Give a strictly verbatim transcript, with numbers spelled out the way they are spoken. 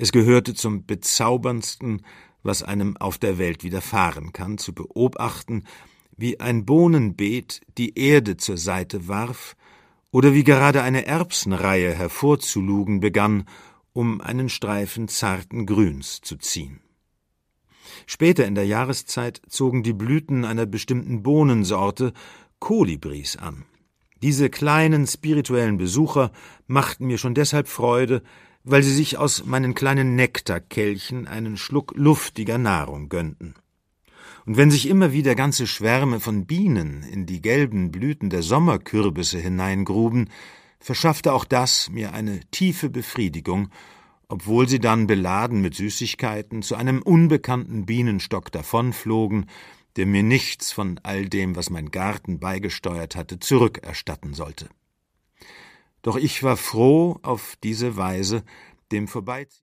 Es gehörte zum Bezauberndsten, was einem auf der Welt widerfahren kann, zu beobachten, wie ein Bohnenbeet die Erde zur Seite warf oder wie gerade eine Erbsenreihe hervorzulugen begann, um einen Streifen zarten Grüns zu ziehen. Später in der Jahreszeit zogen die Blüten einer bestimmten Bohnensorte Kolibris an. Diese kleinen spirituellen Besucher machten mir schon deshalb Freude, weil sie sich aus meinen kleinen Nektarkelchen einen Schluck luftiger Nahrung gönnten. Und wenn sich immer wieder ganze Schwärme von Bienen in die gelben Blüten der Sommerkürbisse hineingruben, verschaffte auch das mir eine tiefe Befriedigung, obwohl sie dann beladen mit Süßigkeiten zu einem unbekannten Bienenstock davonflogen, der mir nichts von all dem, was mein Garten beigesteuert hatte, zurückerstatten sollte. Doch ich war froh, auf diese Weise dem Vorbeiziehen